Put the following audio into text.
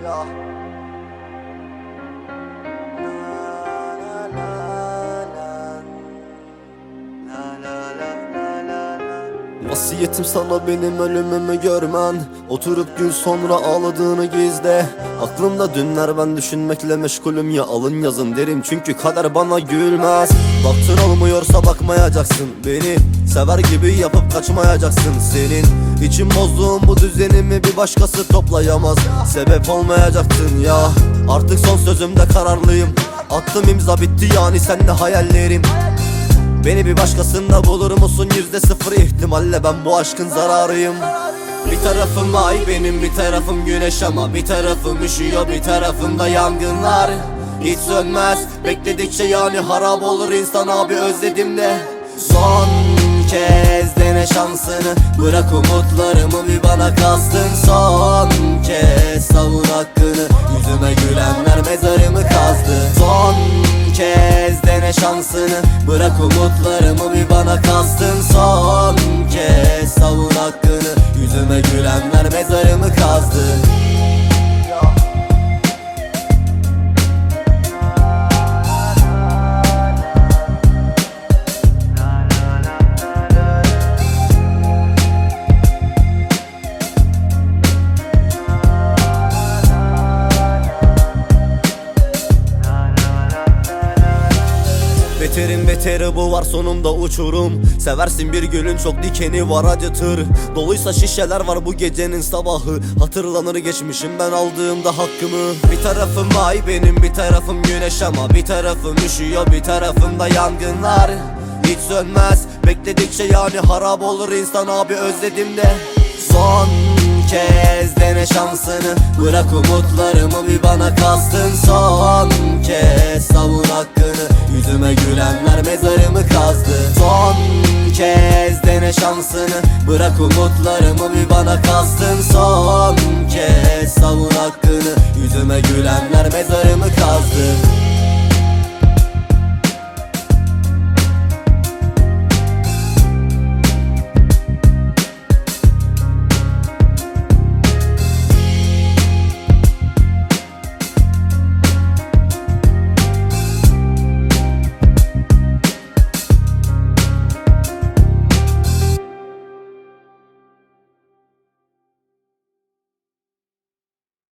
Vasiyetim sana benim ölümümü görmen, oturup gün sonra ağladığını gizle. Aklımda dünler, ben düşünmekle meşgulüm, ya alın yazın derim çünkü kader bana gülmez. Baktın olmuyorsa bakmayacaksın, beni sever gibi yapıp kaçmayacaksın. Senin için bozduğum bu düzenimi bir başkası toplayamaz. Sebep olmayacaktın ya. Artık son sözümde kararlıyım. Attım imza, bitti yani seninle hayallerim. Beni bir başkasında bulur musun? %0 ihtimalle ben bu aşkın zararıyım. Bir tarafım ay benim, bir tarafım güneş, ama bir tarafım üşüyor, bir tarafımda yangınlar hiç sönmez. Bekledikçe yani harap olur insan abi, özledim de. Son kez dene şansını, bırak umutlarımı bir bana kalsın. Son kez savun hakkını, yüzüme gülenler mezarımı kazdı. Son kez dene şansını, bırak umutlarımı bir bana kalsın. Son kez savun hakkını, yüzüme gülenler mezarımı kazdı. Beterin beteri bu, var sonunda uçurum. Seversin bir gölün çok dikeni var, acıtır. Doluysa şişeler var bu gecenin sabahı. Hatırlanır geçmişim ben aldığımda hakkımı. Bir tarafım ay benim, bir tarafım güneş, ama bir tarafım üşüyor, bir tarafımda yangınlar hiç sönmez. Bekledikçe yani harap olur insan abi, özledim de. Son kez dene şansını, bırak umutlarımı bir bana kalsın. Son kez savun hakkını, yüzüme gülenler mezarımı kazdı. Son kez dene şansını, bırak umutlarımı bir bana kalsın. Son kez savun hakkını, yüzüme gülenler mezarımı kazdı.